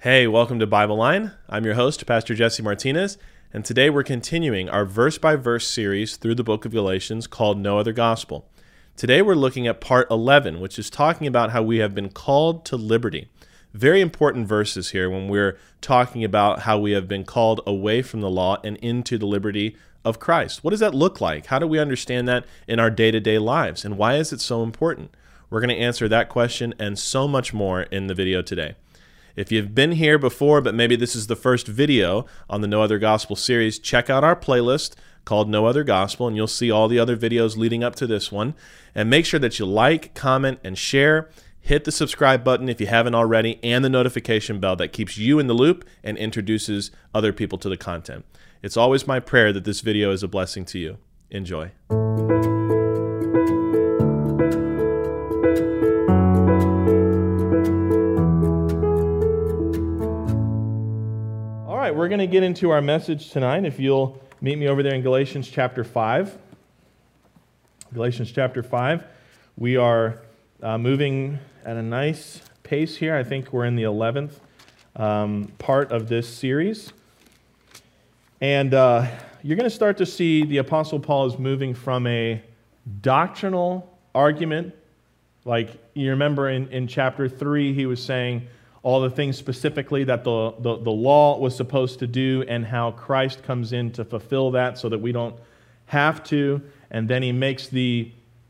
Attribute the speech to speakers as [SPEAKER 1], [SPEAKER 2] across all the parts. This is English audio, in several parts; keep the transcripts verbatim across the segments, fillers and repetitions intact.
[SPEAKER 1] Hey, welcome to Bible Line. I'm your host, Pastor Jesse Martinez, and today we're continuing our verse-by-verse series through the book of Galatians called No Other Gospel. Today we're looking at part eleven, which is talking about how we have been called to liberty. Very important verses here when we're talking about how we have been called away from the law and into the liberty of Christ. What does that look like? How do we understand that in our day-to-day lives? And why is it so important? We're going to answer that question and so much more in the video today. If you've been here before, but maybe this is the first video on the No Other Gospel series, check out our playlist called No Other Gospel, and you'll see all the other videos leading up to this one. And make sure that you like, comment, and share. Hit the subscribe button if you haven't already, and the notification bell that keeps you in the loop and introduces other people to the content. It's always my prayer that this video is a blessing to you. Enjoy. All right, we're going to get into our message tonight. If you'll meet me over there in Galatians chapter five. Galatians chapter five. We are uh, moving at a nice pace here. I think we're in the eleventh um, part of this series. And uh, you're going to start to see the Apostle Paul is moving from a doctrinal argument. Like you remember in, in chapter three, he was saying all the things specifically that the, the, the law was supposed to do and how Christ comes in to fulfill that so that we don't have to. And then he makes the,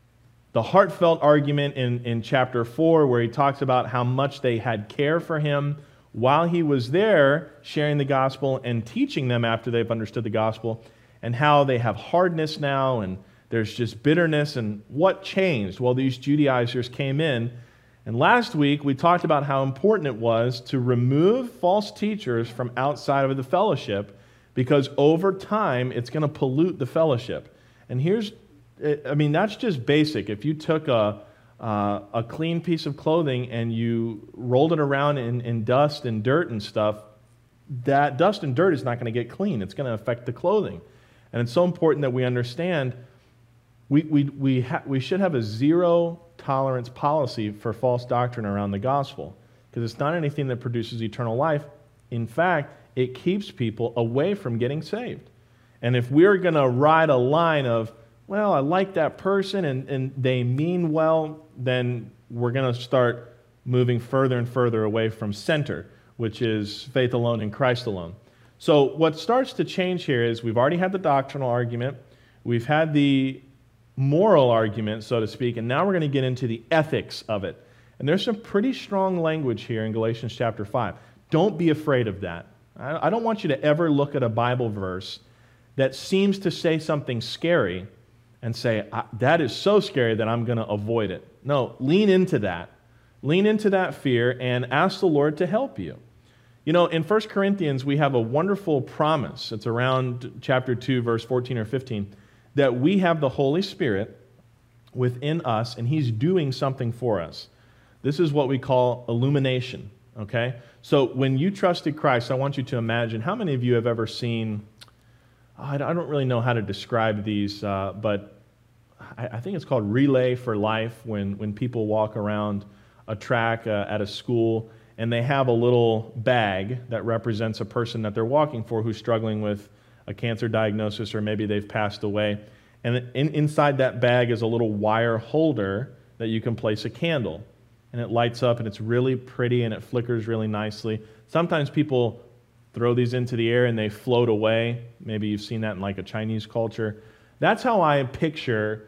[SPEAKER 1] the heartfelt argument in, in chapter four where he talks about how much they had care for him while he was there sharing the gospel and teaching them after they've understood the gospel, and how they have hardness now and there's just bitterness. And what changed? Well, these Judaizers came in. And last week, we talked about how important it was to remove false teachers from outside of the fellowship, because over time, it's going to pollute the fellowship. And here's, I mean, that's just basic. If you took a, uh, a clean piece of clothing and you rolled it around in, in dust and dirt and stuff, that dust and dirt is not going to get clean. It's going to affect the clothing. And it's so important that we understand we, we, we, ha- we should have a zero tolerance policy for false doctrine around the gospel, because it's not anything that produces eternal life. In fact, it keeps people away from getting saved. And if we're going to ride a line of, well, I like that person and, and they mean well, then we're going to start moving further and further away from center, which is faith alone in Christ alone. So what starts to change here is we've already had the doctrinal argument, we've had the moral argument, so to speak, and now we're going to get into the ethics of it. And there's some pretty strong language here in Galatians chapter five. Don't be afraid of that. I don't want you to ever look at a Bible verse that seems to say something scary and say, that is so scary that I'm going to avoid it. No, lean into that. Lean into that fear and ask the Lord to help you. You know, in First Corinthians, we have a wonderful promise. It's around chapter two, verse fourteen or fifteen. That we have the Holy Spirit within us, and He's doing something for us. This is what we call illumination, okay? So when you trusted Christ, I want you to imagine, how many of you have ever seen, I don't really know how to describe these, uh, but I think it's called Relay for Life, when, when people walk around a track uh, at a school, and they have a little bag that represents a person that they're walking for who's struggling with a cancer diagnosis, or maybe they've passed away. And in, inside that bag is a little wire holder that you can place a candle. And it lights up, and it's really pretty, and it flickers really nicely. Sometimes people throw these into the air and they float away. Maybe you've seen that in like a Chinese culture. That's how I picture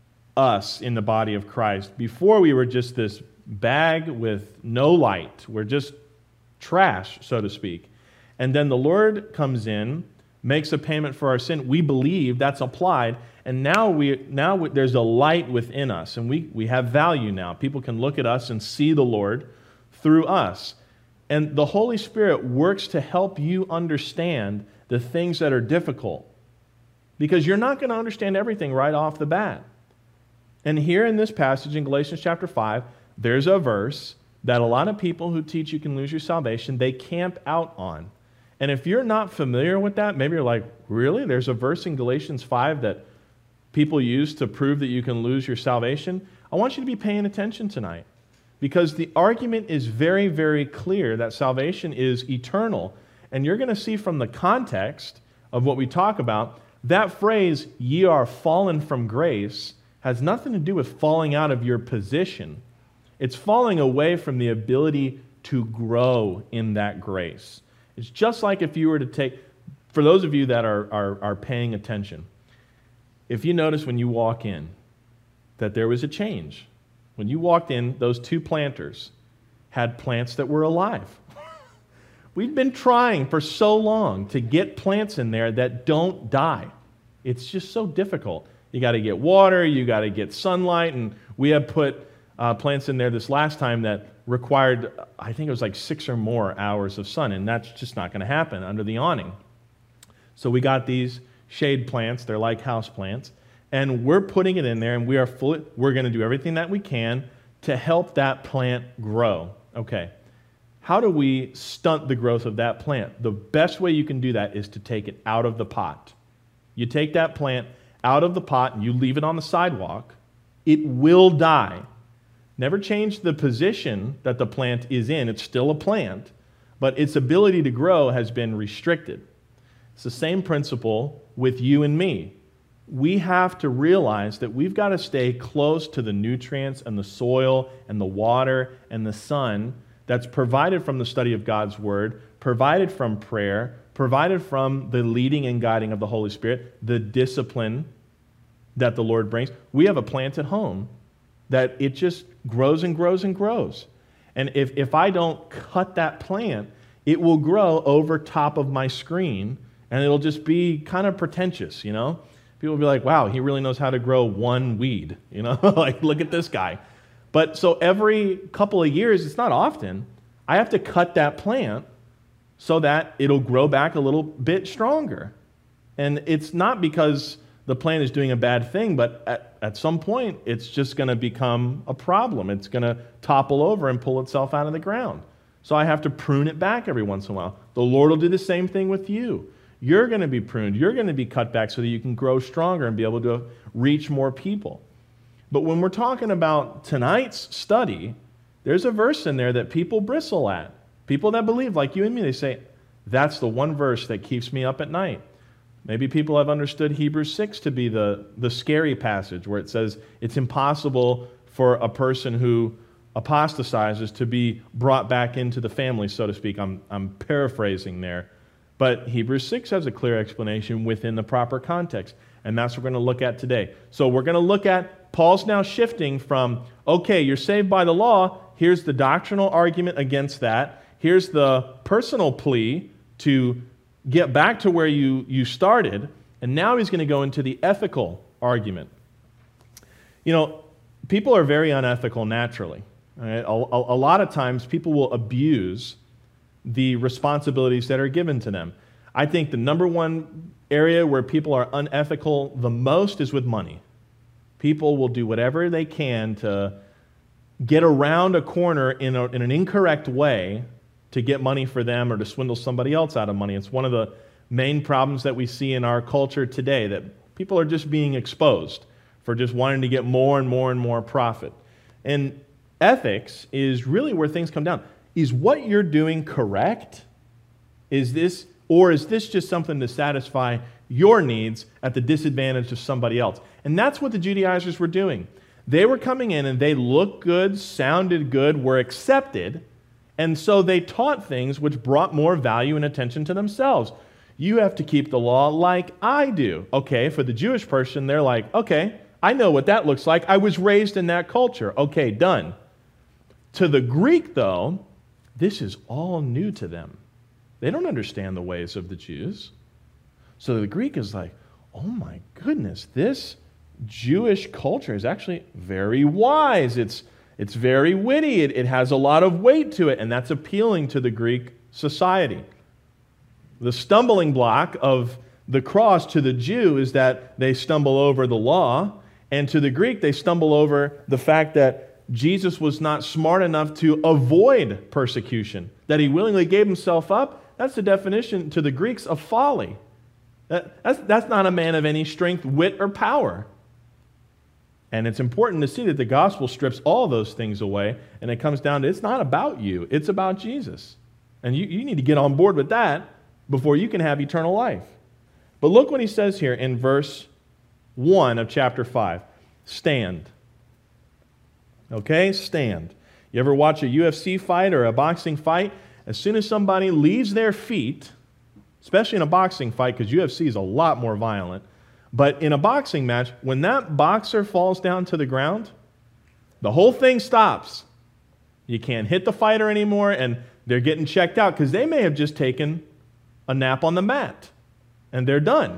[SPEAKER 1] us in the body of Christ. Before, we were just this bag with no light. We're just trash, so to speak. And then the Lord comes in, makes a payment for our sin. We believe, that's applied, and now we now we, there's a light within us, and we, we have value now. People can look at us and see the Lord through us. And the Holy Spirit works to help you understand the things that are difficult, because you're not going to understand everything right off the bat. And here in this passage in Galatians chapter five, there's a verse that a lot of people who teach you can lose your salvation, they camp out on. And if you're not familiar with that, maybe you're like, really? There's a verse in Galatians five that people use to prove that you can lose your salvation? I want you to be paying attention tonight. because the argument is very, very clear that salvation is eternal. And you're going to see from the context of what we talk about, that phrase, ye are fallen from grace, has nothing to do with falling out of your position. It's falling away from the ability to grow in that grace. It's just like if you were to take, for those of you that are, are, are paying attention, if you notice when you walk in that there was a change. When you walked in, those two planters had plants that were alive. We've been trying for so long to get plants in there that don't die. It's just so difficult. You got to get water, you got to get sunlight, and we have put uh, plants in there this last time that required, I think it was like six or more hours of sun, and that's just not going to happen under the awning. So we got these shade plants, they're like house plants, and we're putting it in there, and we are fully, we're going to do everything that we can to help that plant grow. Okay. How do we stunt the growth of that plant? The best way you can do that is to take it out of the pot. You take that plant out of the pot and you leave it on the sidewalk, it will die. Never change the position that the plant is in. It's still a plant, but its ability to grow has been restricted. It's the same principle with you and me. We have to realize that we've got to stay close to the nutrients and the soil and the water and the sun that's provided from the study of God's Word, provided from prayer, provided from the leading and guiding of the Holy Spirit, the discipline that the Lord brings. We have a plant at home that it just grows and grows and grows. And if, if I don't cut that plant, it will grow over top of my screen, and it'll just be kind of pretentious, you know? People will be like, wow, he really knows how to grow one weed, you know? Like, look at this guy. But so every couple of years, it's not often, I have to cut that plant so that it'll grow back a little bit stronger. And it's not because the plant is doing a bad thing, but at, at some point, it's just going to become a problem. It's going to topple over and pull itself out of the ground. So I have to prune it back every once in a while. The Lord will do the same thing with you. You're going to be pruned. You're going to be cut back so that you can grow stronger and be able to reach more people. But when we're talking about tonight's study, there's a verse in there that people bristle at. People that believe, like you and me, they say, that's the one verse that keeps me up at night. Maybe people have understood Hebrews six to be the, the scary passage where it says it's impossible for a person who apostatizes to be brought back into the family, so to speak. I'm, I'm paraphrasing there. But Hebrews six has a clear explanation within the proper context, and that's what we're going to look at today. So we're going to look at, Paul's now shifting from, okay, you're saved by the law, here's the doctrinal argument against that, here's the personal plea to get back to where you, you started, and now he's going to go into the ethical argument. You know, people are very unethical naturally. Right? A, a, a lot of times people will abuse the responsibilities that are given to them. I think the number one area where people are unethical the most is with money. People will do whatever they can to get around a corner in, a, in an incorrect way to get money for them or to swindle somebody else out of money. It's one of the main problems that we see in our culture today, that people are just being exposed for just wanting to get more and more and more profit. And ethics is really where things come down. Is what you're doing correct? Is this, or is this just something to satisfy your needs at the disadvantage of somebody else? And that's what the Judaizers were doing. They were coming in and they looked good, sounded good, were accepted, and so they taught things which brought more value and attention to themselves. You have to keep the law like I do. Okay, for the Jewish person, they're like, okay, I know what that looks like. I was raised in that culture. Okay, done. To the Greek, though, this is all new to them. They don't understand the ways of the Jews. So the Greek is like, oh my goodness, this Jewish culture is actually very wise. It's, it's very witty. It, it has a lot of weight to it, and that's appealing to the Greek society. The stumbling block of the cross to the Jew is that they stumble over the law, and to the Greek, they stumble over the fact that Jesus was not smart enough to avoid persecution, that he willingly gave himself up. That's the definition to the Greeks of folly. That, that's, that's not a man of any strength, wit, or power. And it's important to see that the gospel strips all those things away, and it comes down to it's not about you, it's about Jesus. And you, you need to get on board with that before you can have eternal life. But look what he says here in verse one of chapter five. Stand. Okay, stand. You ever watch a U F C fight or a boxing fight? As soon as somebody leaves their feet, especially in a boxing fight, because U F C is a lot more violent, but in a boxing match, when that boxer falls down to the ground, the whole thing stops. You can't hit the fighter anymore, and they're getting checked out because they may have just taken a nap on the mat, and they're done.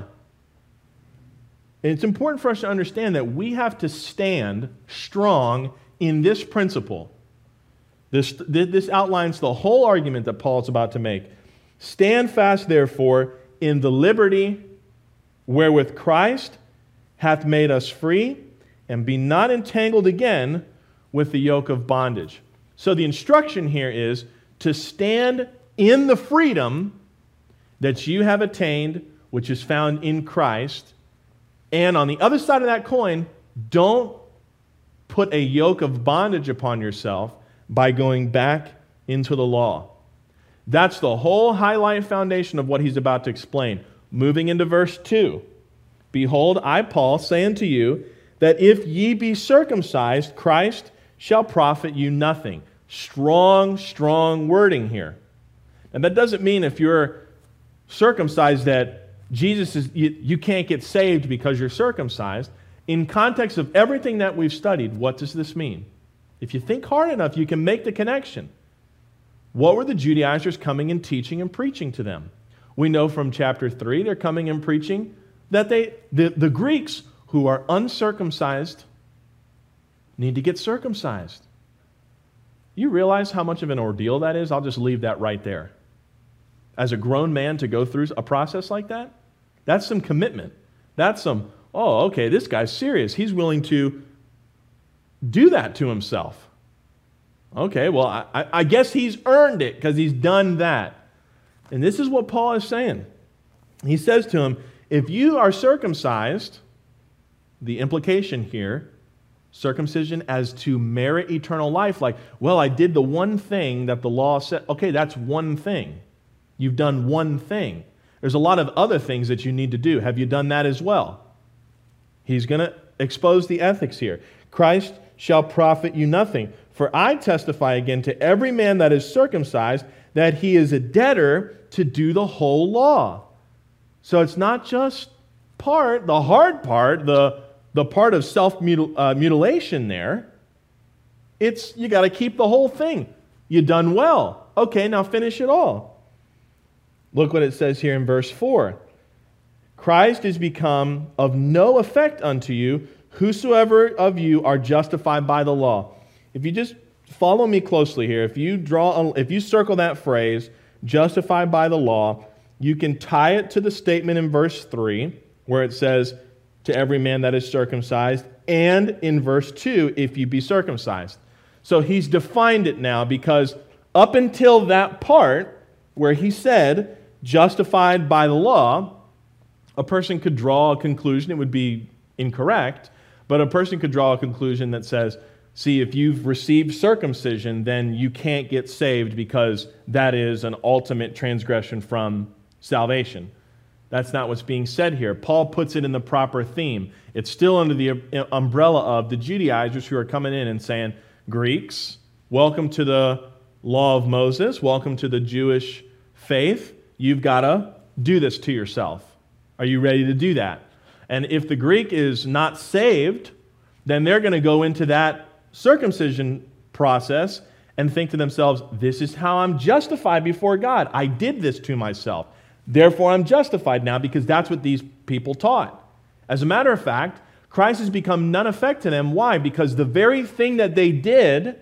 [SPEAKER 1] And it's important for us to understand that we have to stand strong in this principle. This, this outlines the whole argument that Paul's about to make. Stand fast, therefore, in the liberty wherewith Christ hath made us free, and be not entangled again with the yoke of bondage. So the instruction here is to stand in the freedom that you have attained, which is found in Christ. And on the other side of that coin, don't put a yoke of bondage upon yourself by going back into the law. That's the whole highlight foundation of what he's about to explain. Moving into verse two. Behold, I, Paul, say unto you, that if ye be circumcised, Christ shall profit you nothing. Strong, strong wording here. And that doesn't mean if you're circumcised that Jesus is, you, you can't get saved because you're circumcised. In context of everything that we've studied, what does this mean? If you think hard enough, you can make the connection. What were the Judaizers coming and teaching and preaching to them? We know from chapter three, they're coming and preaching that they, the, the Greeks who are uncircumcised need to get circumcised. You realize how much of an ordeal that is? I'll just leave that right there. As a grown man to go through a process like that, that's some commitment. That's some, oh, okay, this guy's serious. He's willing to do that to himself. Okay, well, I, I guess he's earned it because he's done that. And this is what Paul is saying. He says to him, if you are circumcised, the implication here, circumcision as to merit eternal life, like, well, I did the one thing that the law said. Okay, that's one thing. You've done one thing. There's a lot of other things that you need to do. Have you done that as well? He's going to expose the ethics here. Christ shall profit you nothing. For I testify again to every man that is circumcised that he is a debtor to do the whole law. So it's not just part, the hard part, the, the part of self-mutilation there. It's, you got to keep the whole thing. You done well. Okay, now finish it all. Look what it says here in verse four. Christ is become of no effect unto you, whosoever of you are justified by the law. If you just follow me closely here, if you draw, if you circle that phrase, justified by the law, you can tie it to the statement in verse three, where it says, to every man that is circumcised, and in verse two, if you be circumcised. So he's defined it now, because up until that part where he said, justified by the law, a person could draw a conclusion, it would be incorrect, but a person could draw a conclusion that says, see, if you've received circumcision, then you can't get saved because that is an ultimate transgression from salvation. That's not what's being said here. Paul puts it in the proper theme. It's still under the umbrella of the Judaizers who are coming in and saying, Greeks, welcome to the law of Moses, welcome to the Jewish faith. You've got to do this to yourself. Are you ready to do that? And if the Greek is not saved, then they're going to go into that circumcision process and think to themselves, this is how I'm justified before God. I did this to myself. Therefore, I'm justified now, because that's what these people taught. As a matter of fact, Christ has become none effect to them. Why? Because the very thing that they did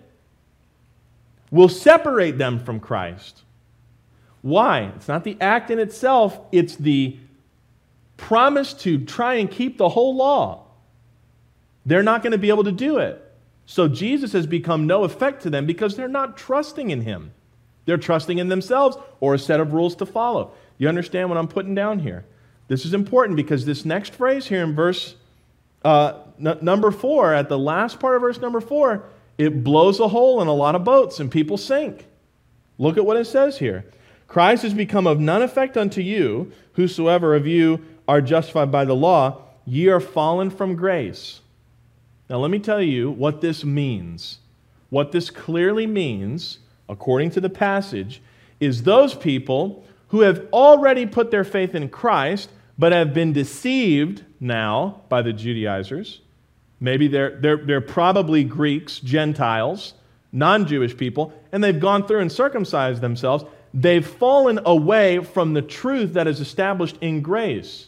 [SPEAKER 1] will separate them from Christ. Why? It's not the act in itself, it's the promise to try and keep the whole law. They're not going to be able to do it. So Jesus has become no effect to them because they're not trusting in Him. They're trusting in themselves or a set of rules to follow. You understand what I'm putting down here? This is important because this next phrase here in verse uh, n- number four, at the last part of verse number four, it blows a hole in a lot of boats and people sink. Look at what it says here. Christ has become of none effect unto you, whosoever of you are justified by the law, ye are fallen from grace. Now let me tell you what this means. What this clearly means, according to the passage, is those people who have already put their faith in Christ, but have been deceived now by the Judaizers. Maybe they're, they're, they're probably Greeks, Gentiles, non-Jewish people, and they've gone through and circumcised themselves. They've fallen away from the truth that is established in grace.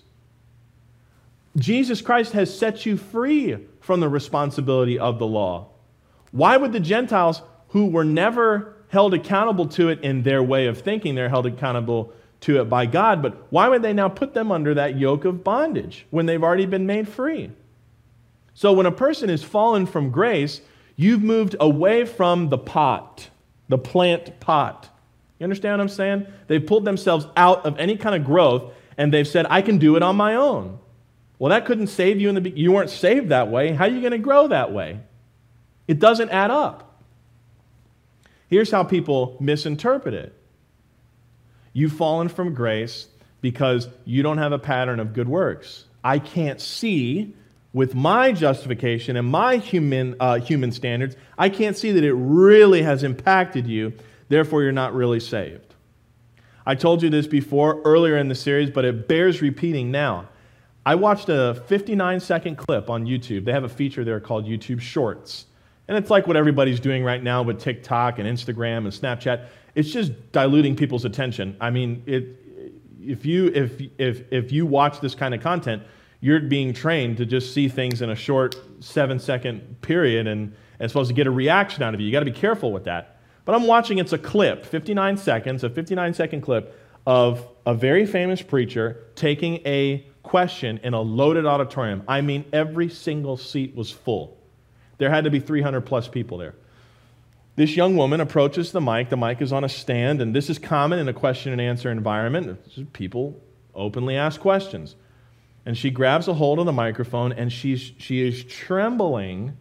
[SPEAKER 1] Jesus Christ has set you free from the responsibility of the law. Why would the Gentiles, who were never held accountable to it in their way of thinking, they're held accountable to it by God, but why would they now put them under that yoke of bondage when they've already been made free? So when a person is fallen from grace, you've moved away from the pot, the plant pot. You understand what I'm saying? They've pulled themselves out of any kind of growth, and they've said, I can do it on my own. Well, that couldn't save you in the beginning. You weren't saved that way. How are you going to grow that way? It doesn't add up. Here's how people misinterpret it. You've fallen from grace because you don't have a pattern of good works. I can't see with my justification and my human, uh, human standards, I can't see that it really has impacted you. Therefore, you're not really saved. I told you this before, earlier in the series, but it bears repeating now. I watched a fifty-nine second clip on YouTube. They have a feature there called YouTube Shorts. And it's like what everybody's doing right now with TikTok and Instagram and Snapchat. It's just diluting people's attention. I mean, it, if you if if if you watch this kind of content, you're being trained to just see things in a short seven second period and, and supposed to get a reaction out of you. You got to be careful with that. But I'm watching, it's a clip, fifty-nine seconds, a fifty-nine second clip of a very famous preacher taking a question in a loaded auditorium. I mean, every single seat was full. There had to be three hundred plus people there. This young woman approaches the mic. The mic is on a stand, and this is common in a question and answer environment. People openly ask questions. And she grabs a hold of the microphone, and she's, she is trembling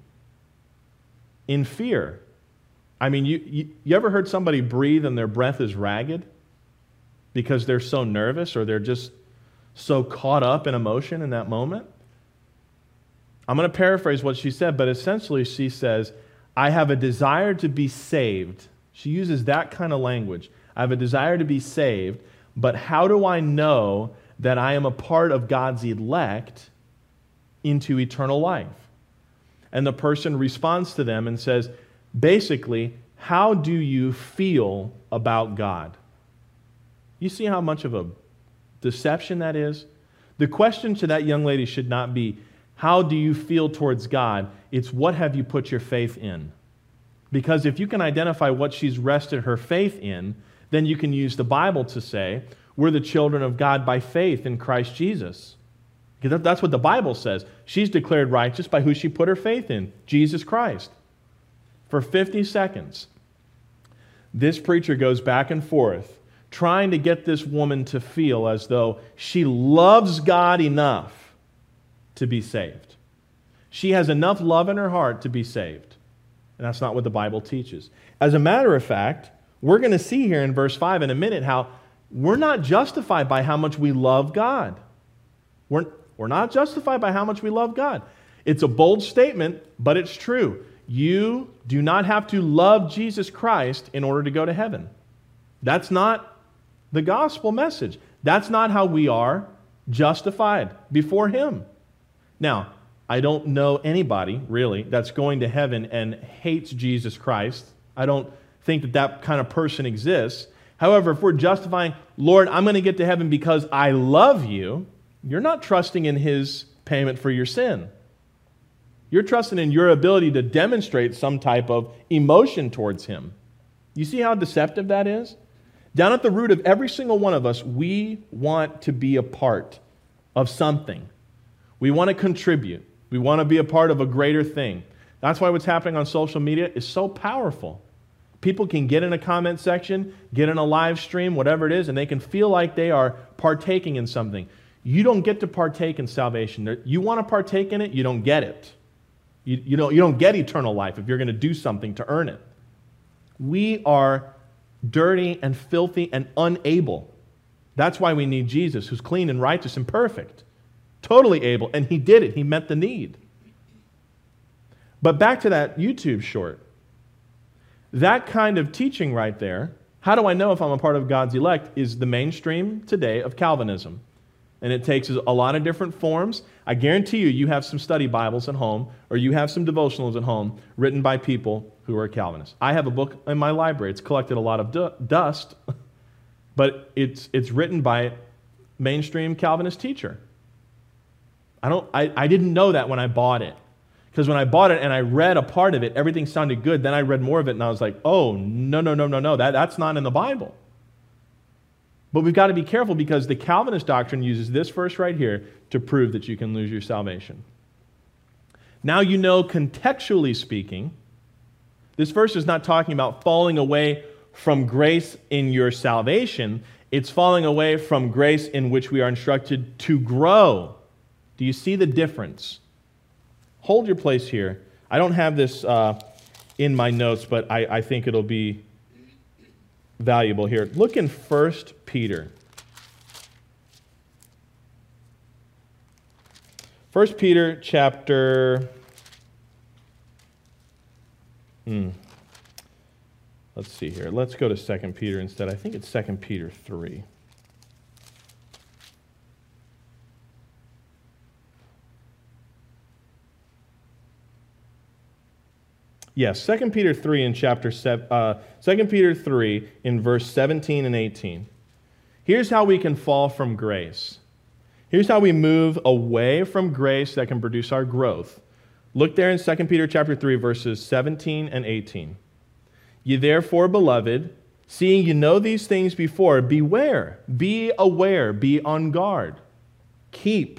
[SPEAKER 1] in fear. I mean, you, you, you ever heard somebody breathe and their breath is ragged because they're so nervous or they're just so caught up in emotion in that moment? I'm going to paraphrase what she said, but essentially she says, I have a desire to be saved. She uses that kind of language. I have a desire to be saved, but how do I know that I am a part of God's elect into eternal life? And the person responds to them and says, basically, how do you feel about God? You see how much of a deception that is? The question to that young lady should not be, how do you feel towards God? It's what have you put your faith in? Because if you can identify what she's rested her faith in, then you can use the Bible to say, we're the children of God by faith in Christ Jesus. Because that's what the Bible says. She's declared righteous by who she put her faith in, Jesus Christ. For fifty seconds, this preacher goes back and forth, trying to get this woman to feel as though she loves God enough to be saved. She has enough love in her heart to be saved. And that's not what the Bible teaches. As a matter of fact, we're going to see here in verse five in a minute how we're not justified by how much we love God. We're, we're not justified by how much we love God. It's a bold statement, but it's true. You do not have to love Jesus Christ in order to go to heaven. That's not the gospel message. That's not how we are justified before Him. Now, I don't know anybody, really, that's going to heaven and hates Jesus Christ. I don't think that that kind of person exists. However, if we're justifying, Lord, I'm going to get to heaven because I love you, you're not trusting in His payment for your sin. You're trusting in your ability to demonstrate some type of emotion towards Him. You see how deceptive that is? Down at the root of every single one of us, we want to be a part of something. We want to contribute. We want to be a part of a greater thing. That's why what's happening on social media is so powerful. People can get in a comment section, get in a live stream, whatever it is, and they can feel like they are partaking in something. You don't get to partake in salvation. You want to partake in it, you don't get it. You, you, don't, you don't get eternal life if you're going to do something to earn it. We are dirty and filthy and unable. That's why we need Jesus, who's clean and righteous and perfect. Totally able, and he did it. He met the need. But back to that YouTube short. That kind of teaching right there, how do I know if I'm a part of God's elect, is the mainstream today of Calvinism. And it takes a lot of different forms. I guarantee you, you have some study Bibles at home, or you have some devotionals at home written by people who are Calvinists. I have a book in my library. It's collected a lot of du- dust, but it's it's written by mainstream Calvinist teacher. I don't. I, I didn't know that when I bought it. Because when I bought it and I read a part of it, everything sounded good. Then I read more of it and I was like, oh, no, no, no, no, no. That, that's not in the Bible. But we've got to be careful because the Calvinist doctrine uses this verse right here to prove that you can lose your salvation. Now you know, contextually speaking, this verse is not talking about falling away from grace in your salvation. It's falling away from grace in which we are instructed to grow. Do you see the difference? Hold your place here. I don't have this uh, in my notes, but I, I think it'll be valuable here. Look in First Peter. First Peter chapter... Hmm. Let's see here. Let's go to Second Peter instead. I think it's Second Peter three. Yes, Second Peter three in chapter seven, uh, Second Peter three in verse seventeen and eighteen. Here's how we can fall from grace. Here's how we move away from grace that can produce our growth. Look there in Second Peter chapter three, verses seventeen and eighteen. Ye therefore, beloved, seeing you know these things before, beware, be aware, be on guard. Keep,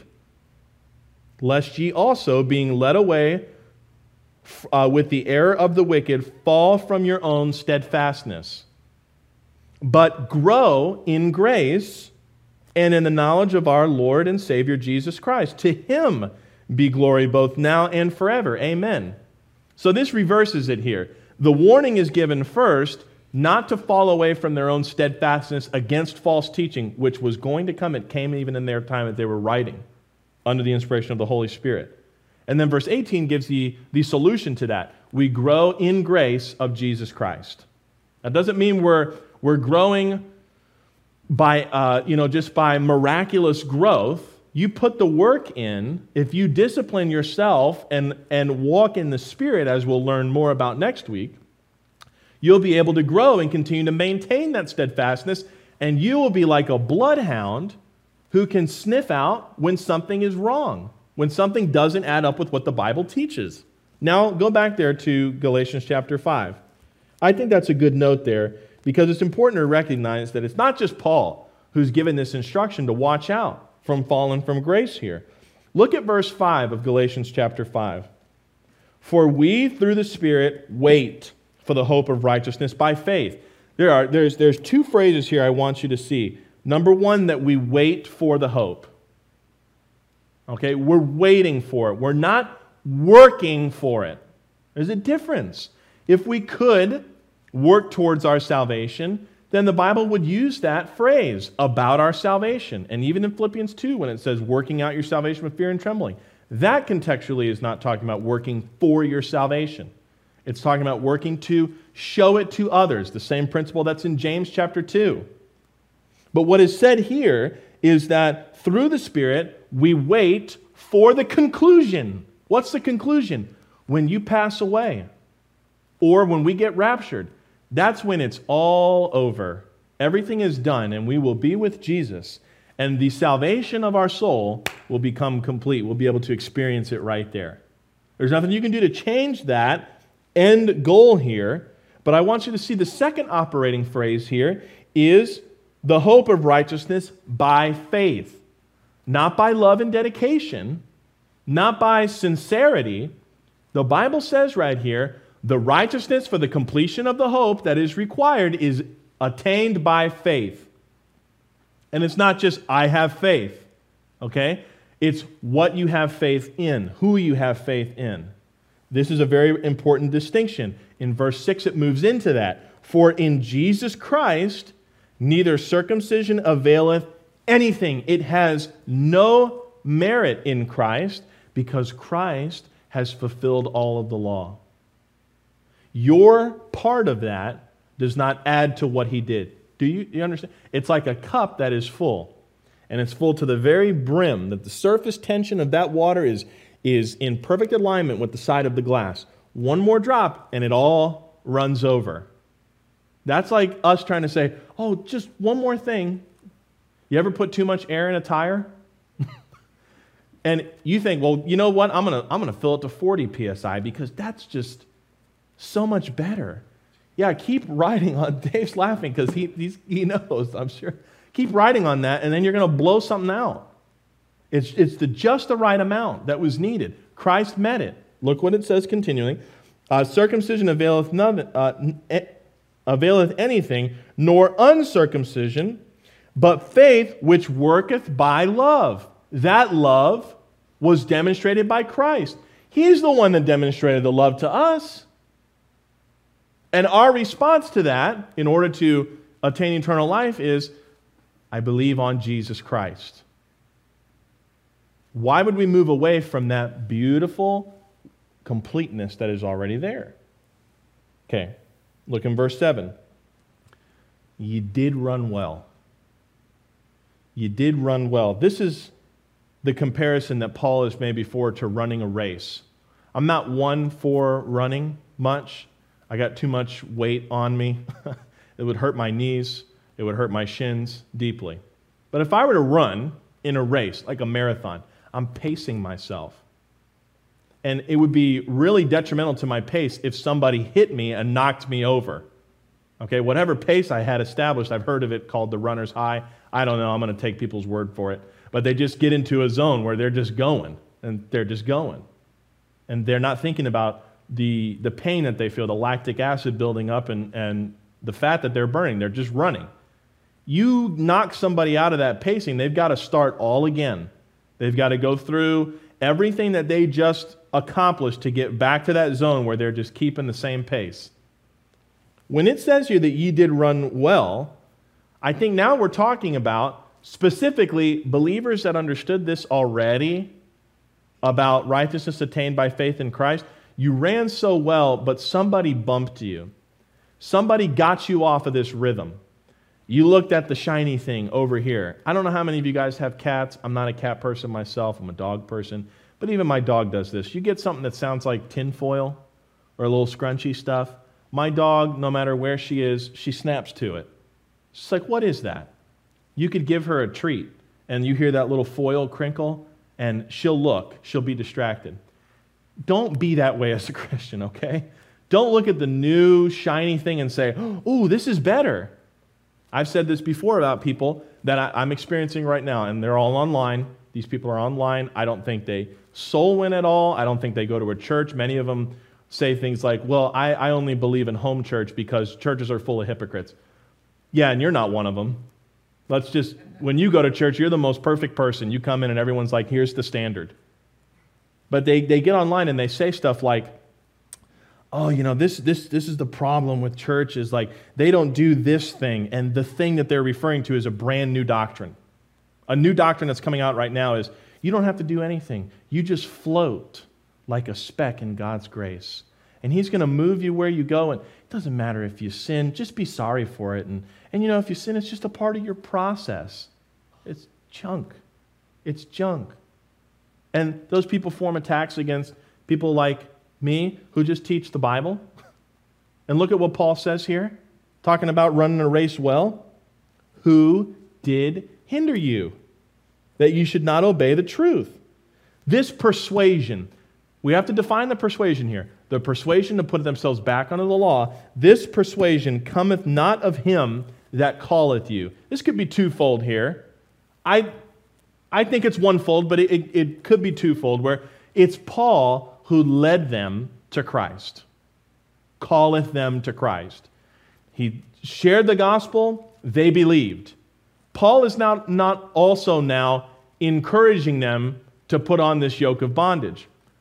[SPEAKER 1] lest ye also, being led away Uh, with the error of the wicked, fall from your own steadfastness. But grow in grace and in the knowledge of our Lord and Savior Jesus Christ. To him be glory both now and forever. Amen. So this reverses it here. The warning is given first not to fall away from their own steadfastness against false teaching, which was going to come. It came even in their time that they were writing under the inspiration of the Holy Spirit. And then verse eighteen gives the, the solution to that. We grow in grace of Jesus Christ. That doesn't mean we're, we're growing by, uh, you know, just by miraculous growth. You put the work in. If you discipline yourself and, and walk in the Spirit, as we'll learn more about next week, you'll be able to grow and continue to maintain that steadfastness, and you will be like a bloodhound who can sniff out when something is wrong, when something doesn't add up with what the Bible teaches. Now, go back there to Galatians chapter five. I think that's a good note there because it's important to recognize that it's not just Paul who's given this instruction to watch out from falling from grace here. Look at verse five of Galatians chapter five. For we, through the Spirit, wait for the hope of righteousness by faith. There are, there's, there's two phrases here I want you to see. Number one, that we wait for the hope. Okay, we're waiting for it. We're not working for it. There's a difference. If we could work towards our salvation, then the Bible would use that phrase about our salvation. And even in Philippians two, when it says working out your salvation with fear and trembling, that contextually is not talking about working for your salvation. It's talking about working to show it to others, the same principle that's in James chapter two. But what is said here is that through the Spirit, we wait for the conclusion. What's the conclusion? When you pass away or when we get raptured, that's when it's all over. Everything is done and we will be with Jesus. And the salvation of our soul will become complete. We'll be able to experience it right there. There's nothing you can do to change that end goal here. But I want you to see the second operating phrase here is the hope of righteousness by faith. Not by love and dedication, not by sincerity. The Bible says right here, the righteousness for the completion of the hope that is required is attained by faith. And it's not just, I have faith, okay? It's what you have faith in, who you have faith in. This is a very important distinction. In verse six, it moves into that. For in Jesus Christ, neither circumcision availeth anything. It has no merit in Christ because Christ has fulfilled all of the law. Your part of that does not add to what he did. Do you, do you understand? It's like a cup that is full, and it's full to the very brim, that the surface tension of that water is, is in perfect alignment with the side of the glass. One more drop, and it all runs over. That's like us trying to say, oh, just one more thing. You ever put too much air in a tire? And you think, well, you know what? I'm going to I'm going to fill it to forty P S I because that's just so much better. Yeah, keep riding on. Dave's laughing because he he's, he knows, I'm sure. Keep riding on that, and then you're going to blow something out. It's, it's the just the right amount that was needed. Christ met it. Look what it says continuing. Uh, circumcision availeth, none, uh, availeth anything, nor uncircumcision, but faith which worketh by love. That love was demonstrated by Christ. He's the one that demonstrated the love to us. And our response to that, in order to attain eternal life, is, I believe on Jesus Christ. Why would we move away from that beautiful completeness that is already there? Okay, look in verse seven. You did run well. You did run well. This is the comparison that Paul has made before to running a race. I'm not one for running much. I got too much weight on me. It would hurt my knees. It would hurt my shins deeply. But if I were to run in a race, like a marathon, I'm pacing myself. And it would be really detrimental to my pace if somebody hit me and knocked me over. Okay, whatever pace I had established, I've heard of it called the runner's high. I don't know, I'm going to take people's word for it. But they just get into a zone where they're just going, and they're just going. And they're not thinking about the, the pain that they feel, the lactic acid building up and, and the fat that they're burning. They're just running. You knock somebody out of that pacing, they've got to start all again. They've got to go through everything that they just accomplished to get back to that zone where they're just keeping the same pace. When it says here that ye did run well, I think now we're talking about specifically believers that understood this already about righteousness attained by faith in Christ. You ran so well, but somebody bumped you. Somebody got you off of this rhythm. You looked at the shiny thing over here. I don't know how many of you guys have cats. I'm not a cat person myself. I'm a dog person. But even my dog does this. You get something that sounds like tinfoil or a little scrunchy stuff. My dog, no matter where she is, she snaps to it. She's like, what is that? You could give her a treat, and you hear that little foil crinkle, and she'll look. She'll be distracted. Don't be that way as a Christian, okay? Don't look at the new shiny thing and say, oh, this is better. I've said this before about people that I, I'm experiencing right now, and they're all online. These people are online. I don't think they soul win at all. I don't think they go to a church. Many of them say things like, well, I, I only believe in home church because churches are full of hypocrites. Yeah, and you're not one of them. Let's just, when you go to church, you're the most perfect person. You come in and everyone's like, here's the standard. But they, they get online and they say stuff like, oh, you know, this this this is the problem with church is like they don't do this thing. And the thing that they're referring to is a brand new doctrine. A new doctrine that's coming out right now is you don't have to do anything. You just float like a speck in God's grace. And He's going to move you where you go. And it doesn't matter if you sin. Just be sorry for it. And, and you know, if you sin, it's just a part of your process. It's junk. It's junk. And those people form attacks against people like me who just teach the Bible. And look at what Paul says here, talking about running a race well. Who did hinder you that you should not obey the truth? This persuasion, we have to define the persuasion here. The persuasion to put themselves back under the law, this persuasion cometh not of him that calleth you. This could be twofold here. I I think it's onefold, but it, it, it could be twofold, where it's Paul who led them to Christ, calleth them to Christ. He shared the gospel, they believed. Paul is now not also now encouraging them to put on this yoke of bondage.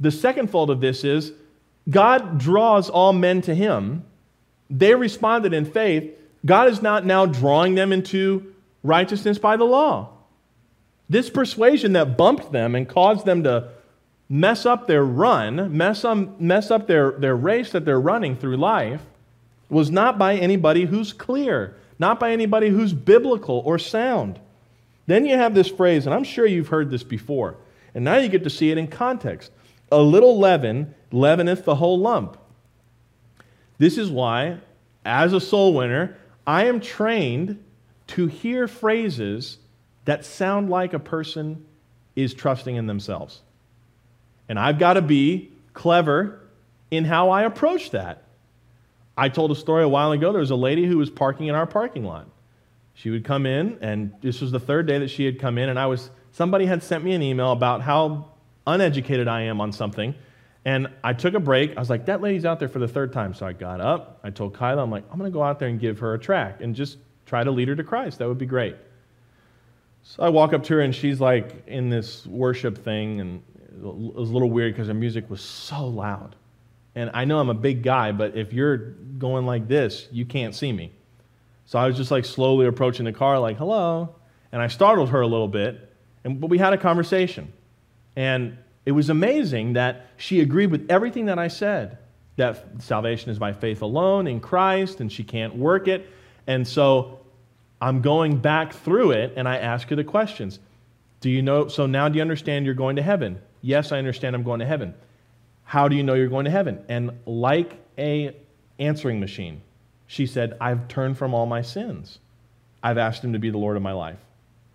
[SPEAKER 1] the second fold of this is God draws all men to him. They responded in faith. God is not now drawing them into righteousness by the law. This persuasion that bumped them and caused them to mess up their run, mess, um, mess up their, their race that they're running through life, was not by anybody who's clear, not by anybody who's biblical or sound. Then you have this phrase, and I'm sure you've heard this before, and now you get to see it in context. A little leaven leaveneth the whole lump. This is why, as a soul winner, I am trained to hear phrases that sound like a person is trusting in themselves. And I've got to be clever in how I approach that. I told a story a while ago. There was a lady who was parking in our parking lot. She would come in, and this was the third day that she had come in, and I was somebody had sent me an email about how uneducated I am on something, and I took a break. I was like, that lady's out there for the third time. So I got up. I told Kyla, I'm like, I'm going to go out there and give her a tract and just try to lead her to Christ. That would be great. So I walk up to her, and she's like in this worship thing, and it was a little weird because her music was so loud. And I know I'm a big guy, but if you're going like this, you can't see me. So I was just like slowly approaching the car, like, hello. And I startled her a little bit, and but we had a conversation. And it was amazing that she agreed with everything that I said, that salvation is by faith alone in Christ, and she can't work it. And so I'm going back through it, and I ask her the questions. Do you know, so now do you understand you're going to heaven? Yes, I understand I'm going to heaven. How do you know you're going to heaven? And like a answering machine, she said, I've turned from all my sins. I've asked him to be the Lord of my life.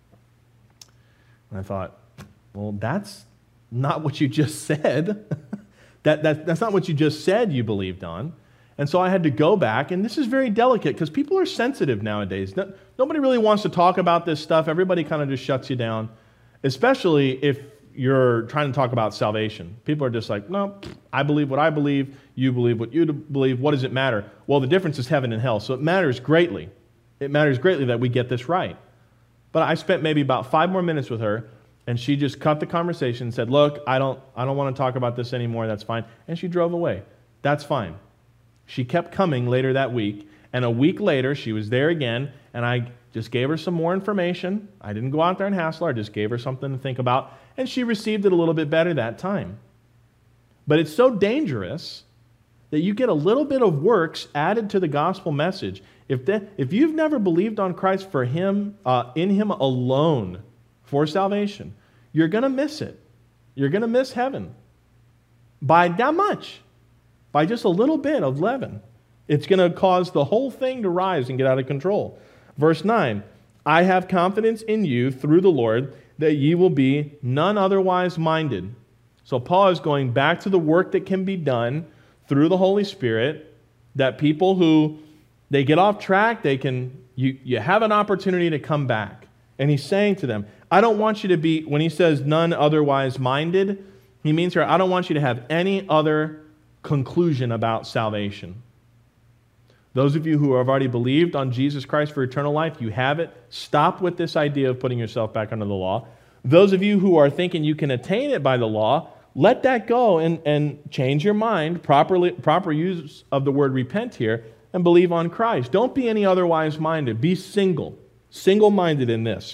[SPEAKER 1] And I thought, well, that's not what you just said. that, that, that's not what you just said you believed on. And so I had to go back, and this is very delicate because people are sensitive nowadays. No, nobody really wants to talk about this stuff. Everybody kind of just shuts you down, especially if you're trying to talk about salvation. People are just like, no, I believe what I believe, you believe what you believe, what does it matter? Well, the difference is heaven and hell, so it matters greatly. It matters greatly that we get this right. But I spent maybe about five more minutes with her, and she just cut the conversation and said, look, I don't, I don't want to talk about this anymore, that's fine. And she drove away. That's fine. She kept coming later that week, and a week later, she was there again, and I just gave her some more information. I didn't go out there and hassle her, I just gave her something to think about, and she received it a little bit better that time. But it's so dangerous that you get a little bit of works added to the gospel message. If, the, if you've never believed on Christ for Him, uh, in Him alone for salvation, you're going to miss it. You're going to miss heaven by that much, by just a little bit of leaven. It's going to cause the whole thing to rise and get out of control. Verse nine, I have confidence in you through the Lord that ye will be none otherwise minded. So Paul is going back to the work that can be done through the Holy Spirit, that people who, they get off track, they can, you, you have an opportunity to come back. And he's saying to them, I don't want you to be, when he says none otherwise minded, he means here, I don't want you to have any other conclusion about salvation. Those of you who have already believed on Jesus Christ for eternal life, you have it. Stop with this idea of putting yourself back under the law. Those of you who are thinking you can attain it by the law, let that go and, and change your mind, properly, proper use of the word repent here, and believe on Christ. Don't be any otherwise minded. Be single, single-minded in this.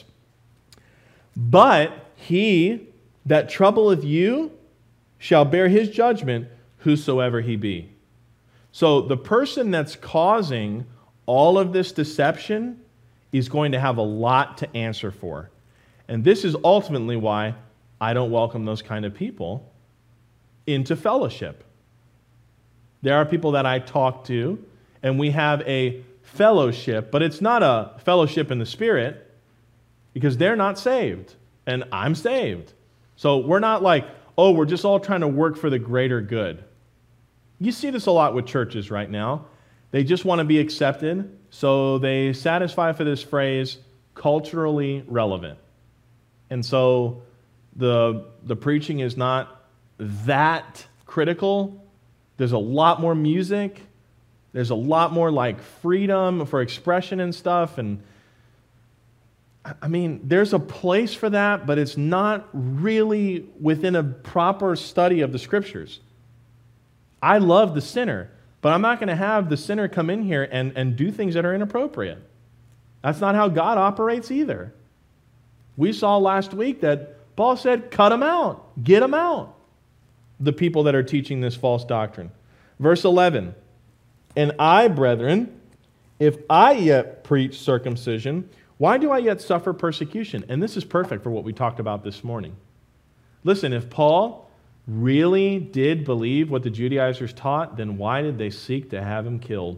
[SPEAKER 1] But he that troubleth you shall bear his judgment, whosoever he be. So the person that's causing all of this deception is going to have a lot to answer for. And this is ultimately why I don't welcome those kind of people into fellowship. There are people that I talk to, and we have a fellowship, but it's not a fellowship in the Spirit because they're not saved, and I'm saved. So we're not like, oh, we're just all trying to work for the greater good. You see this a lot with churches right now. They just want to be accepted, so they satisfy for this phrase, culturally relevant. And so the, the preaching is not that critical. There's a lot more music. There's a lot more like freedom for expression and stuff. And I mean, there's a place for that, but it's not really within a proper study of the Scriptures. I love the sinner, but I'm not going to have the sinner come in here and, and do things that are inappropriate. That's not how God operates either. We saw last week that Paul said, cut them out, get them out, the people that are teaching this false doctrine. Verse eleven, and I, brethren, if I yet preach circumcision, why do I yet suffer persecution? And this is perfect for what we talked about this morning. Listen, if Paul really did believe what the Judaizers taught, then why did they seek to have him killed?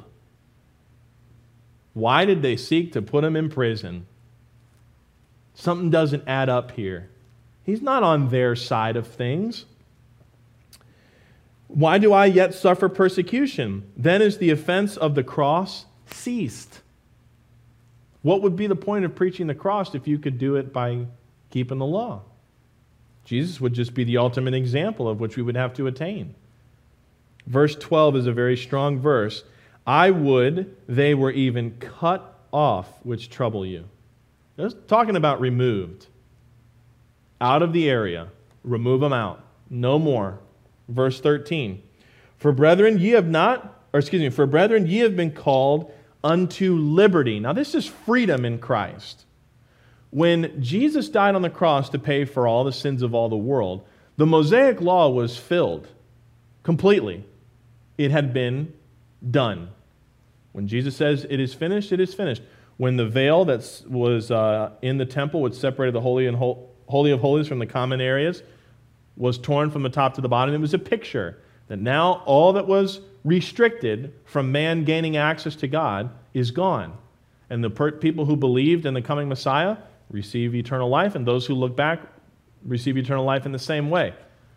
[SPEAKER 1] Why did they seek to put him in prison? Something doesn't add up here. He's not on their side of things. Why do I yet suffer persecution? Then is the offense of the cross ceased. What would be the point of preaching the cross if you could do it by keeping the law? Jesus would just be the ultimate example of which we would have to attain. Verse twelve is a very strong verse. I would they were even cut off which trouble you. It's talking about removed. Out of the area. Remove them out. No more. Verse thirteen. For brethren, ye have not, or excuse me, for brethren, ye have been called unto liberty. Now this is freedom in Christ. When Jesus died on the cross to pay for all the sins of all the world, the Mosaic law was filled completely. It had been done. When Jesus says it is finished, it is finished. When the veil that was uh, in the temple, which separated the holy and hol- holy of holies from the common areas, was torn from the top to the bottom, it was a picture that now all that was restricted from man gaining access to God is gone. And the per- people who believed in the coming Messiah receive eternal life, and those who look back receive eternal life in the same way.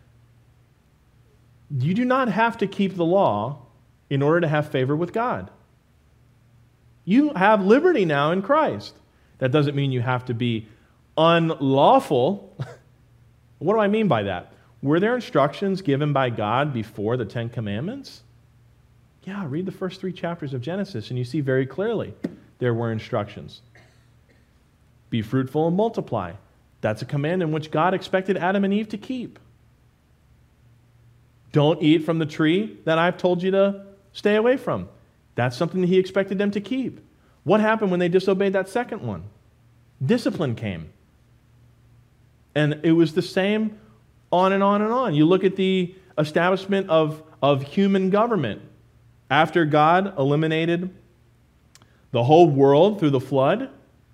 [SPEAKER 1] You do not have to keep the law in order to have favor with God. You have liberty now in Christ. That doesn't mean you have to be unlawful. What do I mean by that? Were there instructions given by God before the Ten Commandments? Yeah, read the first three chapters of Genesis and you see very clearly there were instructions. Be fruitful and multiply. That's a command in which God expected Adam and Eve to keep. Don't eat from the tree that I've told you to stay away from. That's something that he expected them to keep. What happened when they disobeyed that second one? Discipline came. And it was the same on and on and on. You look at the establishment of, of human government. After God eliminated the whole world through the flood,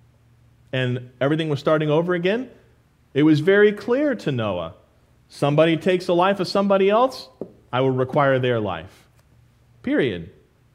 [SPEAKER 1] and everything was starting over again, it was very clear to Noah, somebody takes the life of somebody else, I will require their life. Period.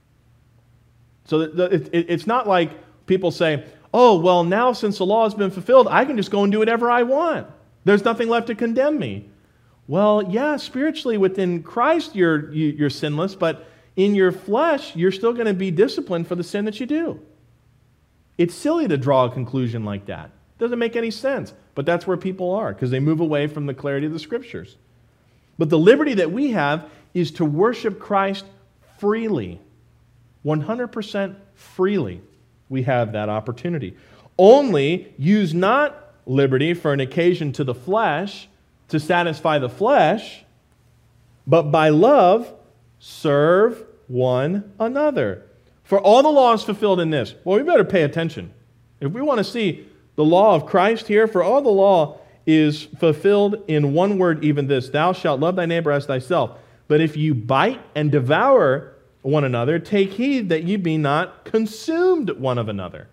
[SPEAKER 1] So it's not like people say, oh, well, now since the law has been fulfilled, I can just go and do whatever I want. There's nothing left to condemn me. Well, yeah, spiritually within Christ you're, you're sinless, but in your flesh, you're still going to be disciplined for the sin that you do. It's silly to draw a conclusion like that. It doesn't make any sense. But that's where people are, because they move away from the clarity of the Scriptures. But the liberty that we have is to worship Christ freely. one hundred percent freely. We have that opportunity. Only use not liberty for an occasion to the flesh, to satisfy the flesh, but by love serve one another. For all the law is fulfilled in this. Well, we better pay attention. If we want to see the law of Christ here, for all the law is fulfilled in one word, even this, thou shalt love thy neighbor as thyself. But if you bite and devour one another, take heed that ye be not consumed one of another.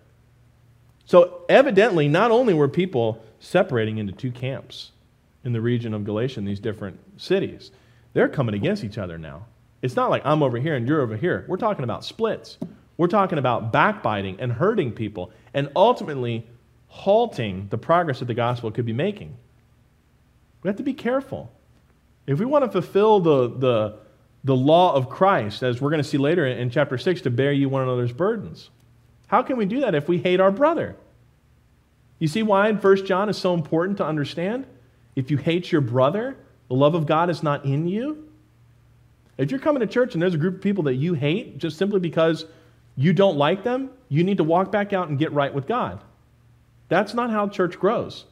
[SPEAKER 1] So evidently, not only were people separating into two camps in the region of Galatia, in these different cities, they're coming against each other now. It's not like I'm over here and you're over here. We're talking about splits. We're talking about backbiting and hurting people and ultimately halting the progress that the gospel could be making. We have to be careful. If we want to fulfill the, the, the law of Christ, as we're going to see later in, in chapter six, to bear you one another's burdens, how can we do that if we hate our brother? You see why First John is so important to understand? If you hate your brother, the love of God is not in you. If you're coming to church and there's a group of people that you hate just simply because you don't like them, you need to walk back out and get right with God. That's not how church grows.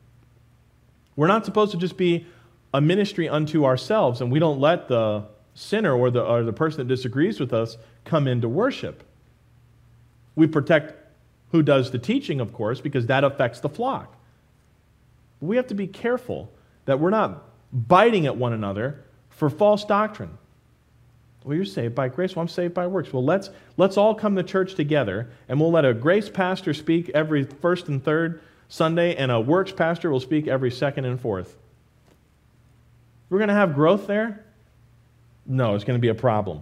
[SPEAKER 1] We're not supposed to just be a ministry unto ourselves, and we don't let the sinner or the, or the person that disagrees with us come into worship. We protect who does the teaching, of course, because that affects the flock. We have to be careful that we're not biting at one another for false doctrine. Well, you're saved by grace. Well, I'm saved by works. Well, let's, let's all come to church together, and we'll let a grace pastor speak every first and third Sunday, and a works pastor will speak every second and fourth. We're going to have growth there? No, it's going to be a problem.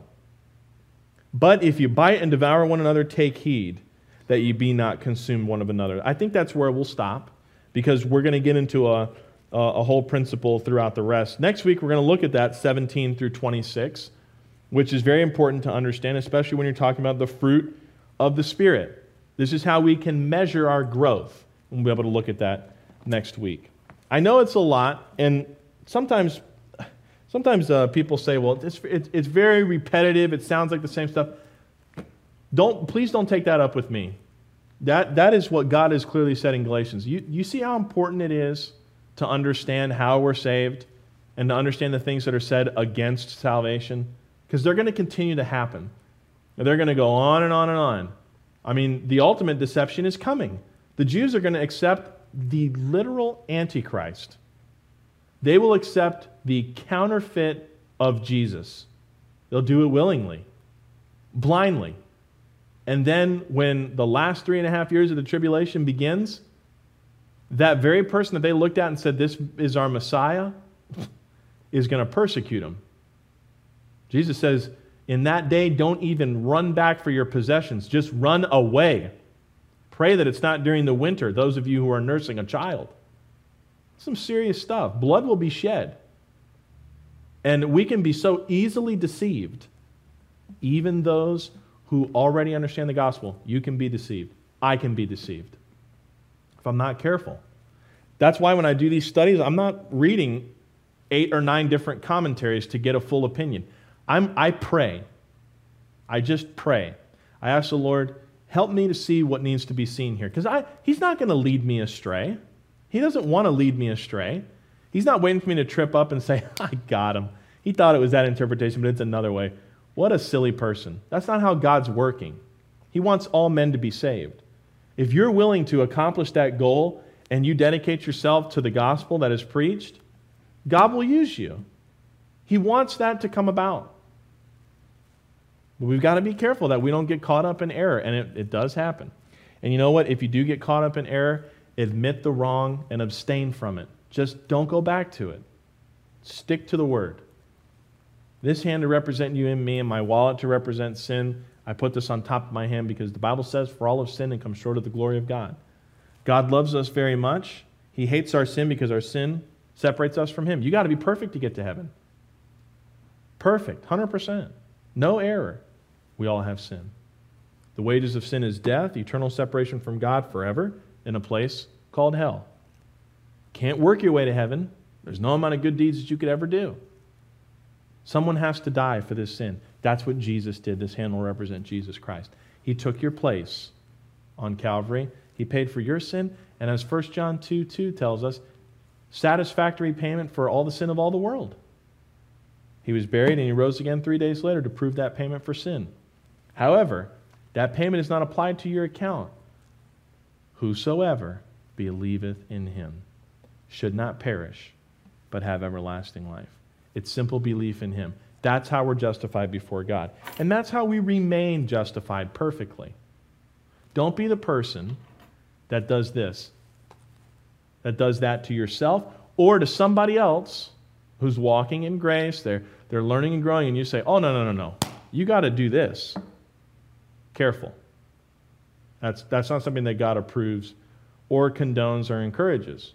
[SPEAKER 1] But if you bite and devour one another, take heed that ye be not consumed one of another. I think that's where we'll stop, because we're going to get into a, a, a whole principle throughout the rest. Next week, we're going to look at that seventeen through twenty-six, which is very important to understand, especially when you're talking about the fruit of the Spirit. This is how we can measure our growth. We'll be able to look at that next week. I know it's a lot, and sometimes sometimes uh, people say, well, it's, it's, it's very repetitive, it sounds like the same stuff. Don't, please don't take that up with me. That, that is what God has clearly said in Galatians. You, you see how important it is to understand how we're saved and to understand the things that are said against salvation? Because they're going to continue to happen. And they're going to go on and on and on. I mean, the ultimate deception is coming. The Jews are going to accept the literal Antichrist. They will accept the counterfeit of Jesus. They'll do it willingly, blindly. And then when the last three and a half years of the tribulation begins, that very person that they looked at and said, this is our Messiah, is going to persecute him. Jesus says, in that day, don't even run back for your possessions. Just run away. Pray that it's not during the winter, those of you who are nursing a child. Some serious stuff. Blood will be shed. And we can be so easily deceived. Even those who already understand the gospel, you can be deceived. I can be deceived if I'm not careful. That's why when I do these studies, I'm not reading eight or nine different commentaries to get a full opinion. I'm, I pray. I just pray. I ask the Lord, help me to see what needs to be seen here. Because I, He's not going to lead me astray. He doesn't want to lead me astray. He's not waiting for me to trip up and say, I got him. He thought it was that interpretation, but it's another way. What a silly person. That's not how God's working. He wants all men to be saved. If you're willing to accomplish that goal and you dedicate yourself to the gospel that is preached, God will use you. He wants that to come about. But we've got to be careful that we don't get caught up in error, and it, it does happen. And you know what? If you do get caught up in error, admit the wrong and abstain from it. Just don't go back to it. Stick to the word. This hand to represent you and me, and my wallet to represent sin. I put this on top of my hand because the Bible says, for all have sinned and come short of the glory of God. God loves us very much. He hates our sin because our sin separates us from Him. You got to be perfect to get to heaven. Perfect, one hundred percent. No error. We all have sin. The wages of sin is death, eternal separation from God forever in a place called hell. Can't work your way to heaven. There's no amount of good deeds that you could ever do. Someone has to die for this sin. That's what Jesus did. This hand will represent Jesus Christ. He took your place on Calvary. He paid for your sin. And as First John two two tells us, satisfactory payment for all the sin of all the world. He was buried and He rose again three days later to prove that payment for sin. However, that payment is not applied to your account. Whosoever believeth in Him should not perish, but have everlasting life. It's simple belief in Him. That's how we're justified before God. And that's how we remain justified perfectly. Don't be the person that does this, that does that to yourself or to somebody else who's walking in grace. They're, they're learning and growing, and you say, oh, no, no, no, no. You got to do this. Careful. That's, that's not something that God approves or condones or encourages.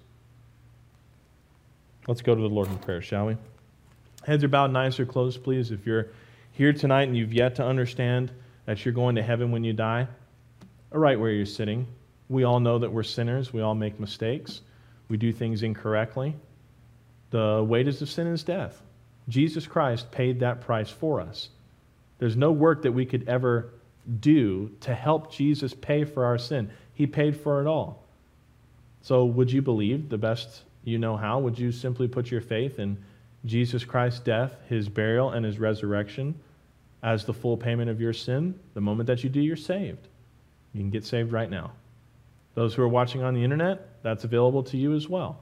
[SPEAKER 1] Let's go to the Lord in prayer, shall we? Heads are bowed and eyes are closed, please. If you're here tonight and you've yet to understand that you're going to heaven when you die, right where you're sitting. We all know that we're sinners. We all make mistakes. We do things incorrectly. The wages of sin is death. Jesus Christ paid that price for us. There's no work that we could ever do to help Jesus pay for our sin. He paid for it all. So would you believe the best you know how? Would you simply put your faith in Jesus Christ's death, his burial, and his resurrection as the full payment of your sin? The moment that you do, you're saved. You can get saved right now. Those who are watching on the internet, that's available to you as well.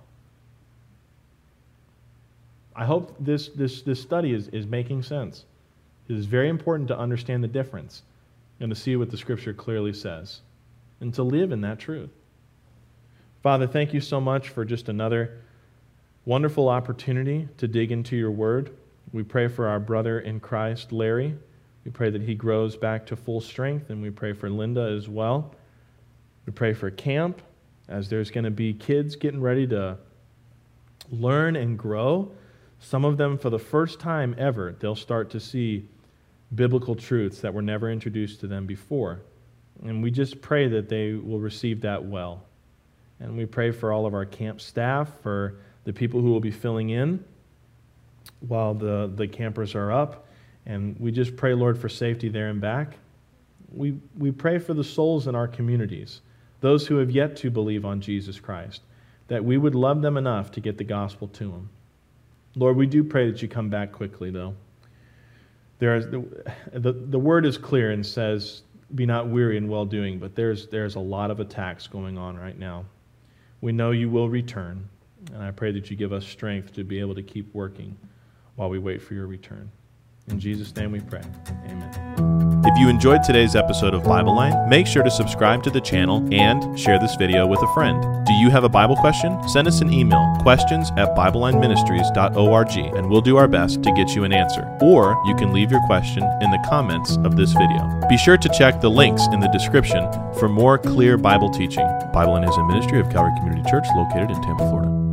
[SPEAKER 1] I hope this, this, this study is, is making sense. It is very important to understand the difference and to see what the Scripture clearly says and to live in that truth. Father, thank you so much for just another wonderful opportunity to dig into your word. We pray for our brother in Christ, Larry. We pray that he grows back to full strength, and we pray for Linda as well. We pray for camp, as there's going to be kids getting ready to learn and grow. Some of them, for the first time ever, they'll start to see biblical truths that were never introduced to them before. And we just pray that they will receive that well. And we pray for all of our camp staff, for the people who will be filling in while the, the campers are up. And we just pray, Lord, for safety there and back. We, we pray for the souls in our communities, those who have yet to believe on Jesus Christ, that we would love them enough to get the gospel to them. Lord, we do pray that you come back quickly, though. There is, the, the, the word is clear and says, be not weary in well-doing, but there's, there's a lot of attacks going on right now. We know you will return, and I pray that you give us strength to be able to keep working while we wait for your return. In Jesus' name we pray. Amen.
[SPEAKER 2] If you enjoyed today's episode of Bible Line, make sure to subscribe to the channel and share this video with a friend. Do you have a Bible question? Send us an email, questions at bible line ministries dot org, and we'll do our best to get you an answer. Or you can leave your question in the comments of this video. Be sure to check the links in the description for more clear Bible teaching. Bible Line is a ministry of Calvary Community Church located in Tampa, Florida.